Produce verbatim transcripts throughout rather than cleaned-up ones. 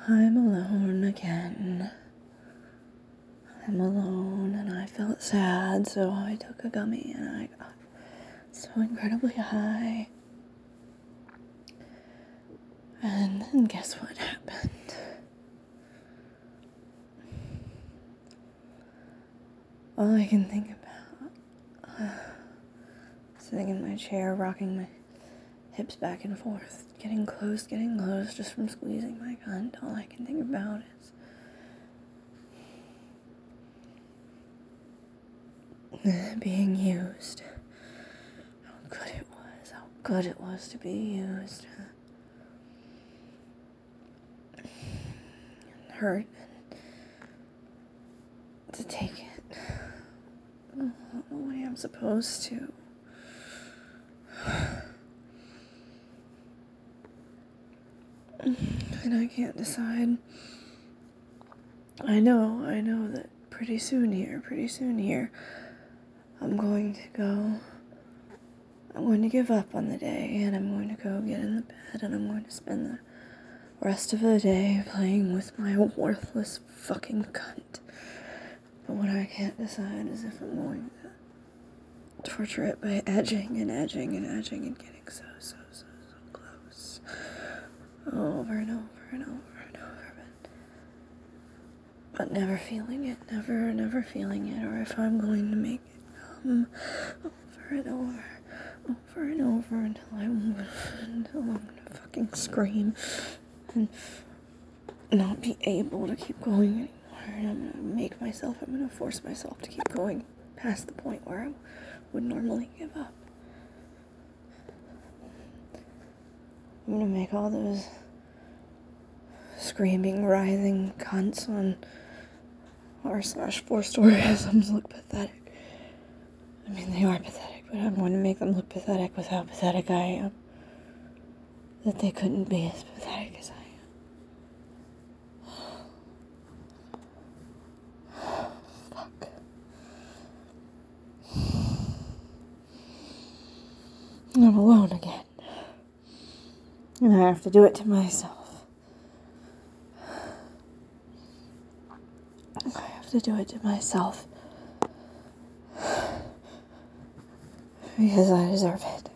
I'm alone again. I'm alone and I felt sad, so I took a gummy and I got so incredibly high. And then guess what happened? All I can think about, uh, sitting in my chair, rocking my hips back and forth, getting close, getting close, just from squeezing my cunt. All I can think about is being used. How good it was, how good it was to be used. And hurt and to take it. I don't know what I'm supposed to. And I can't decide. I know, I know that pretty soon here, pretty soon here, I'm going to go, I'm going to give up on the day, and I'm going to go get in the bed, and I'm going to spend the rest of the day playing with my worthless fucking cunt. But what I can't decide is if I'm going to torture it by edging and edging and edging and getting so, so, so, so close. Over and over and over and over, but, but never feeling it, never, never feeling it, or if I'm going to make it come over and over, over and over until I'm, until I'm gonna fucking scream and not be able to keep going anymore. And I'm gonna make myself, I'm gonna force myself to keep going past the point where I would normally give up. I'm gonna make all those screaming, writhing cunts on r slash four storyisms look pathetic. I mean, they are pathetic, but I'm going to make them look pathetic with how pathetic I am. That they couldn't be as pathetic as I am. Fuck. I'm alone again. And I have to do it to myself. I have to do it to myself. Because I deserve it.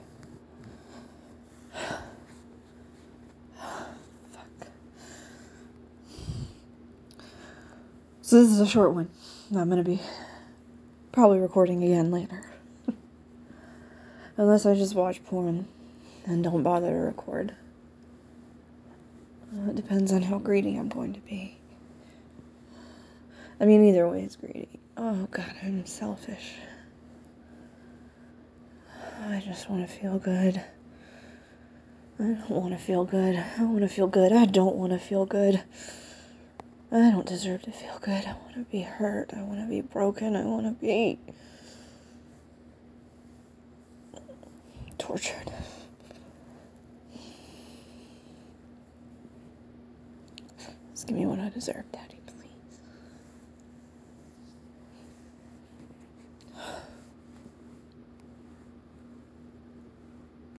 Fuck. So this is a short one. I'm gonna be probably recording again later. Unless I just watch porn and don't bother to record. Well, it depends on how greedy I'm going to be. I mean, either way it's greedy. Oh god, I'm selfish. I just want to feel good. I don't want to feel good. I want to feel good. I don't want to feel good. I don't deserve to feel good. I want to be hurt. I want to be broken. I want to be tortured. Just give me what I deserve, Daddy.